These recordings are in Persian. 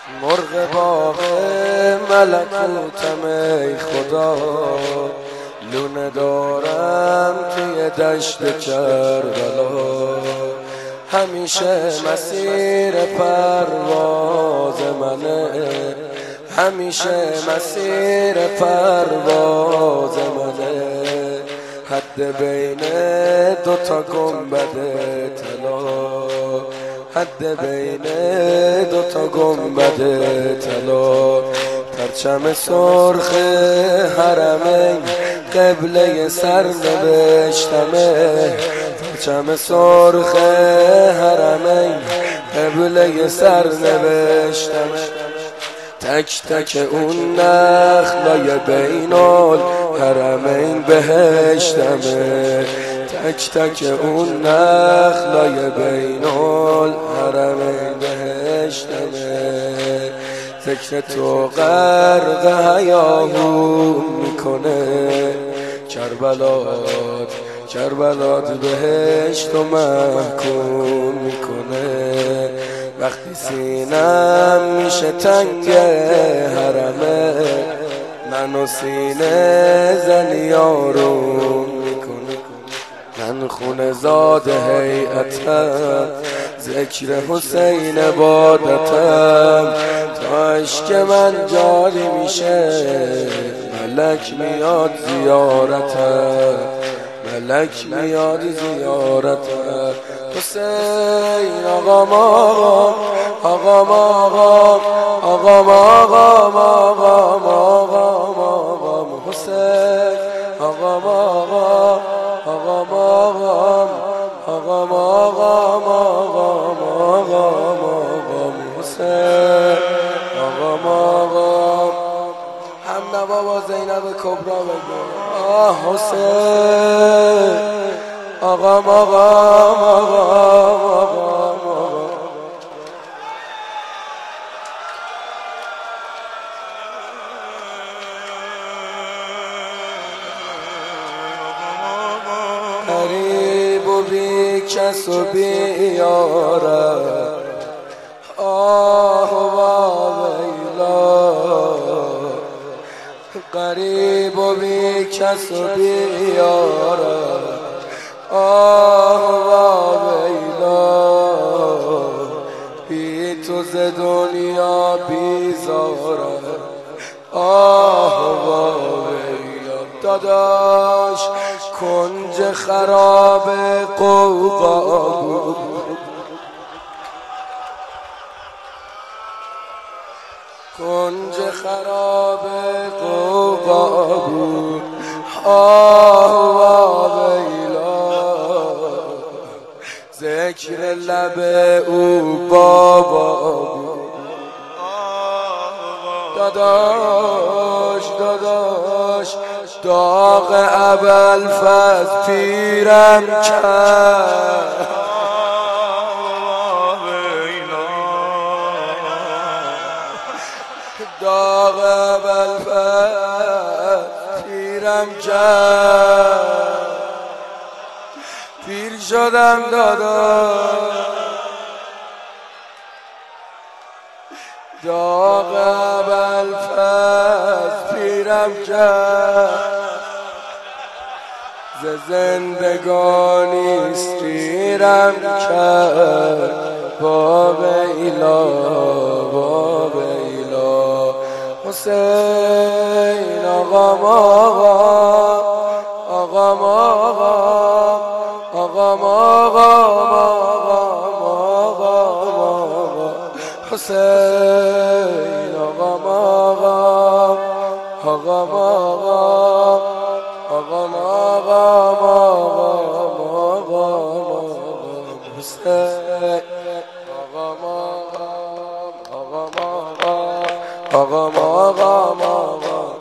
مرغ باغ ملکوتم ای خدا، لونه دارم توی دشت کربلا. همیشه مسیر پرواز منه، همیشه مسیر پرواز منه. حد بین دوتا گنبد طلا، حد بین دوتا گنبد طلا. پرچم سرخ حرمین قبله سرنوشتمه، پرچم سرخ حرمین قبله سرنوشتمه. تک تک اون نخلای بین الحرمین بهشتمه، تک تک اون نخلای بین الحرمین بهشتمه. ذکر تو غرق هیاهو میکنه، کربلات کربلات بهشت و محکوم میکنه. وقتی سینم میشه تنگ حرمه، منو سینه زنی آروم میکنه. من خونه زاد هیئتم، ذکر حسین عبادتم. تا عشق من جاری میشه، ملک میاد زیارتم، ملک میاد زیارتم. حسین آقا ماقام، آقا ماقام، آقا ماقام، آقا ماقام، حسین آقا ماقام، آقا ماقام، آقا ماقام، آقا ماقام، حسین آقا ماقام. هم نوا با زینب کبرا بگو حسین آقا ماقام، آقا ماقام. غریب و بی کس و بی یارم، آه و ویلا. غریب و بی کس و بی یارم، آه و ویلا. بی تو ز دنیا بیزارم، آه و ویلا. داداش کنج خراب قوقا بود، کنج خراب قوقا بود، آه و ویلا. ذکر لب او بابا بود. داداش داداش داغ ابوالفضل پیرم کرد، داغ ابوالفضل پیرم کرد. پیر شدم داداش، داغ ابوالفضل پیرم کرد. ز زندگانی سیرم کرد. با ویلا با ویلا. حسین آقا ماقام، آقا ماقام، آقا ماقام، آقا ماقام. حسین آقا ماقام، آقا ماقام، آقا ماقام، آقا ماقام. حسین آقا ماقام، آقا ماقام، آقا ماقام، آقا.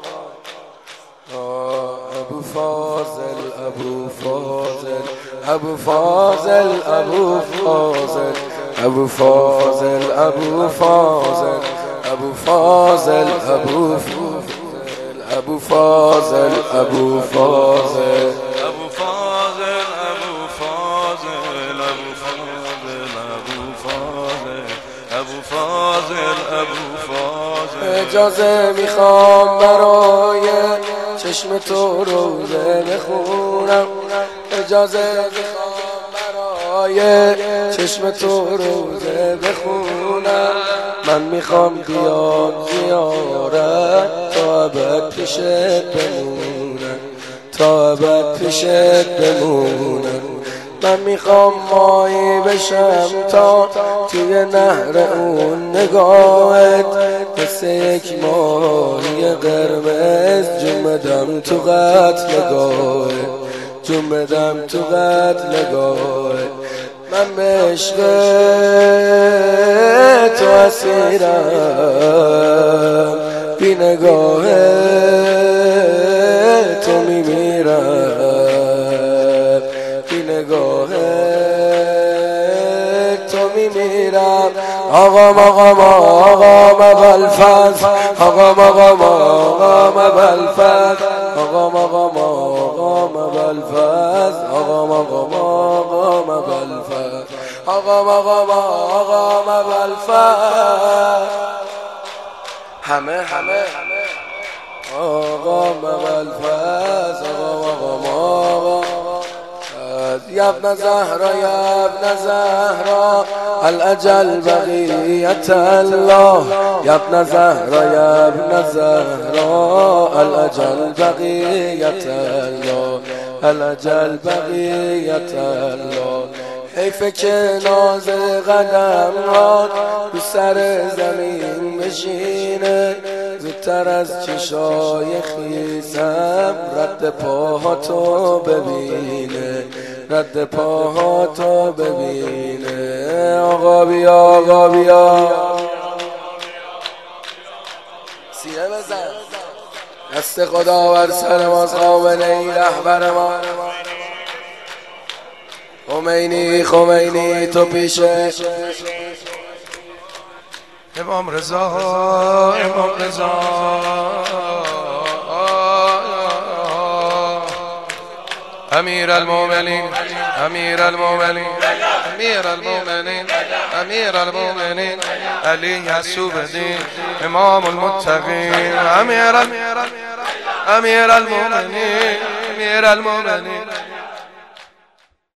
ابو فاضل ابو فاضل ابو فاضل ابو فاضل ابو فاضل ابو فاضل ابو فاضل ابو فاضل ابو فاضل ابو فاضل ابو فاضل ابو فاضل ابو فاضل ابو فاضل ابو فاضل ابو اجازه میخوام برای چشم تو روزه بخونم، اجازه میخوام برای چشم تو روزه بخونم. من میخوام بیام زیارت تا ابد پیشت بمونم، تا ابد پیشت بمونم. من میخوام مایی بشم تا توی نهر اون نگاهت، مثل یک ماهی قرمز جون بدم تو قتل نگاهت، جون بدم تو قتل نگاهت. من به عشق تو اسیرم، بی نگاه تو میمیرم، بی نگاه تو میمیرم. آقام آقام آقام ابوالفضل، آقام آقام آقام ابوالفضل، آقام آقام آقام ابوالفضل، آقام آقام آقام ابوالفضل، آقام آقام آقام ابوالفضل. همه آقام ابوالفضل، آقام آقام يا ابن زهرا يا ابن زهرا الأجل بقية الله، يا ابن زهرا يا ابن زهرا الأجل بقية الله، الأجل بقية الله. حیفه که ناز قدم را رو سر زمین بشینه، زودتر از چشای خیسم رد پاهاتو ببینه، رد پاهاتو ببینه. آقا بیا آقا بیا سینه بزن، دست خدا بر سر ما، خامنه ای رهبر ما، خمینی خمینی تو پیشه، امام رضا امام رضا امیر المؤمنین امیر المؤمنین امیر المؤمنین امیر المؤمنین علی یعصوب الدین امام المتقین امیر المؤمنین امیر المؤمنین